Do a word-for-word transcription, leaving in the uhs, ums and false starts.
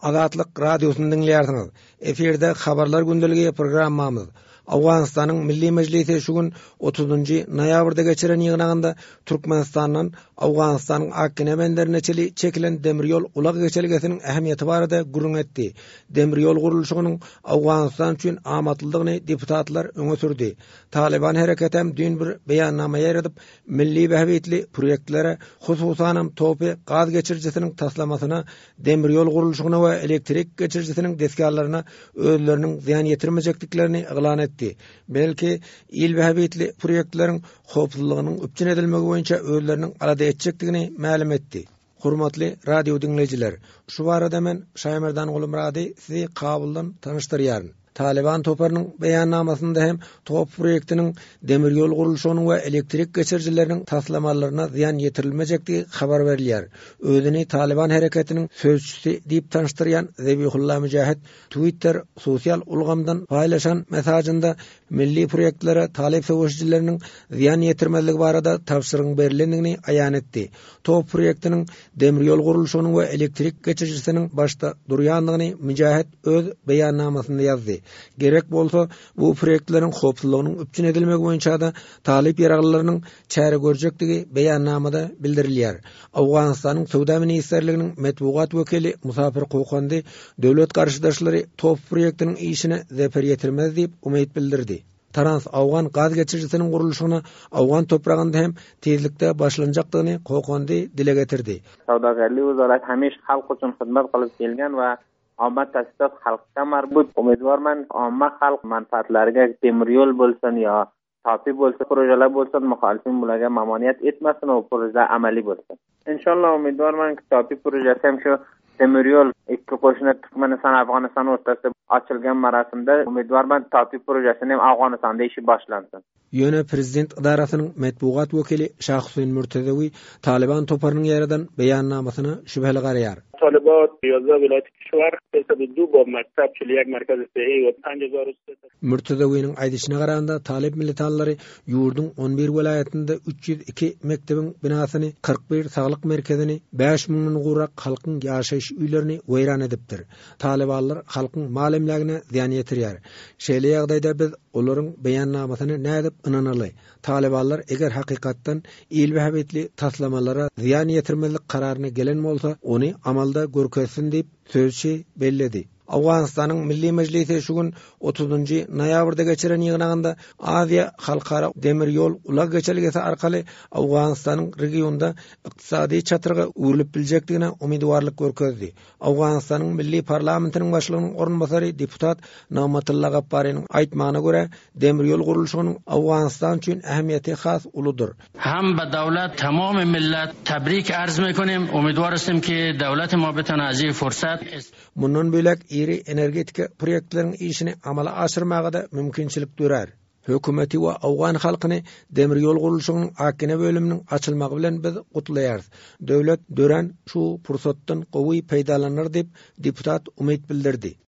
Azatlyk radiosyny dinleýärsiňiz. Eferde habarlar gündəligi programmamyz. Awganystanyň Milli Mejlisi şu gün otuzunji noýabrda geçiren ýygnagynda Türkmenistanyň Awganystanyň akine benderine çeli çekilen demir ýol ulag geçelgesiniň ähmiýeti barada gurrun etdi. Demir ýol gurulşynyň Awganystan üçin amatlylygyny deputatlar öňe sürdi. Taliban hereketi hem dün bir beýannama ýerledip milli behbetli proýektlere hususan topy gaz geçirjisiniň taslamasyna, demir ýol gurulşyny we elektrik geçirjisiniň deskarlaryna özleriniň ziýan ýetirmejekliklerini eglan etdi. Belki il behbetli proýektleriň howpsuzlygynyň üpçün edilmegi boýunça özleriniň alada etjekdigini ma'lum etdi. Hurmatly radio dinleyijiler, şu barada men Şaýmerdan Gulumrady sizi kabuldan tanıştyrýaryn. Taliban toparının beýannamasynda hem top proýektiniň demir ýol gurulşynyň we elektrik geçirjileriniň taslamalarına ziýan ýetirilmejekdi habar berilýär. Özüni Taliban hereketiniň sözçüsi diýip tanıştyrýan Zebihullah Müjahid Twitter sosial ulgamdan paýlaşan mesajynda milli proýektlere talep sowuşçylarynın ziýan ýetirmezligi barada tapşyryň berilendigini aýan etdi. Top proýektiniň demir ýol gurulşynyň we elektrik geçirjisiniň başda durýandygyny Müjahid öz beýannamasynda ýazdy. Gerek bolsa bu proýektleriň howpsuzlygynyň üpçün edilmegi boýunça da talip ýaraglarynyň çäre görjektigi beýannamada bildirilýär. Awganystanyň Sowda ministrliginiň metbuat wekili Musafir Qo'qondi döwlet garşydaşlary top proýektiniň işine zeper ýetirmez diýip umyt bildirdi. Trans Awgan gaz geçirjisiniň gurulşyny Awgan topragynda hem tezlikde başlanjakdygyny Qo'qondi dile getirdi. Savdagarlyk wezarati hamish halk üçin hyzmat kılıp gelgen we omma tasdiq xalqqa marbut. Umidvarman omma xalq manfaatlariga temir yo'l bo'lsin yo topi bo'lsin, projelar bo'lsin, muxolifin bularga mamoniyat etmasin, o projelar amaliy bo'lsin. Inshaalloh umidvarman ki topi projesi ham shu temir yo'l ikki qo'shni Turkmaniston Afg'oniston o'rtasida ochilgan marosimda umidvarman topi projesini ham Afg'onistonda ishi boshlansin. Ýöne prezident idarasynyň metbuat wekili Şahsuyn Murtazawi Taliban toparının ýerden beýannamasyny şübheli garaýar. Taliban ýozda vilayet kişiler tesadüf bu maktabçylyk ýak merkezi teýi we beş ýüz Murtazawiň aýdyşyna garaganda talip militanlary ýurdun on bir welaýatynda üç yüz iki mektebiň binasyny, kırk bir saglyk merkezini, beş miňden gurak halkyň ýaşaýyş üýlerini weýran edipdir. Talibanlar halkyň malemlegine ziýan ýetirýär. Şeýle ýagdaýda biz olaryň beýannamasyny nädip ynanaly? Talibanlar eger hakykatdan il behbetli taslamalara ziýan ýetirmezlik kararyna gelen bolsa, ony amalda görkezsin diýip sözçi belledi. Awganystanyň Milli Mejlisi şu gün otuzunji noýabrda geçiren ýygnagynda Aziýa halkara demir ýol ulag geçelgesi arkaly Awganystanyň regionda ykdysady çatyrga urilip biljekdigine umidwarlyk görkezdi. Awganystanyň Milli Parlamentiniň başlygynyň ornbasary deputat Nagmatullah Gapparynyň aýtmagyna görä, demir ýol gurulşynyň Awganystan üçin ähmiýeti has uludur. Hem ba dawlat tamam millet tebrik arz mekonim. Umidwarsym ki dawlaty ma betana aziz fursat. Mundan bölek iri energetika proýektleriň işini amala aşyrmaga da mümkinçilik dörer. Hökümeti we Awgan halkyny demir ýol gurulşynyň akine bölüminiň açylmagy bilen biz gutlaýarys. Döwlet dören şu pursatdan gowy peýdalanır diýip deputat umyt bildirdi.